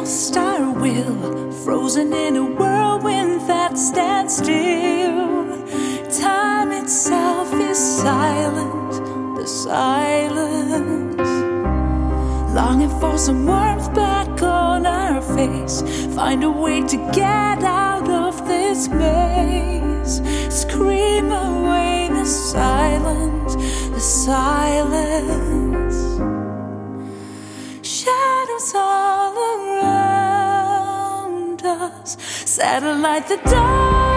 lost our will, frozen in a whirlwind that stands still. Time itself is silent, the silence. Longing for some warmth back on our face, find a way to get out of this maze. Scream away the silence, the silence. Shadows all around us, satellite the dark.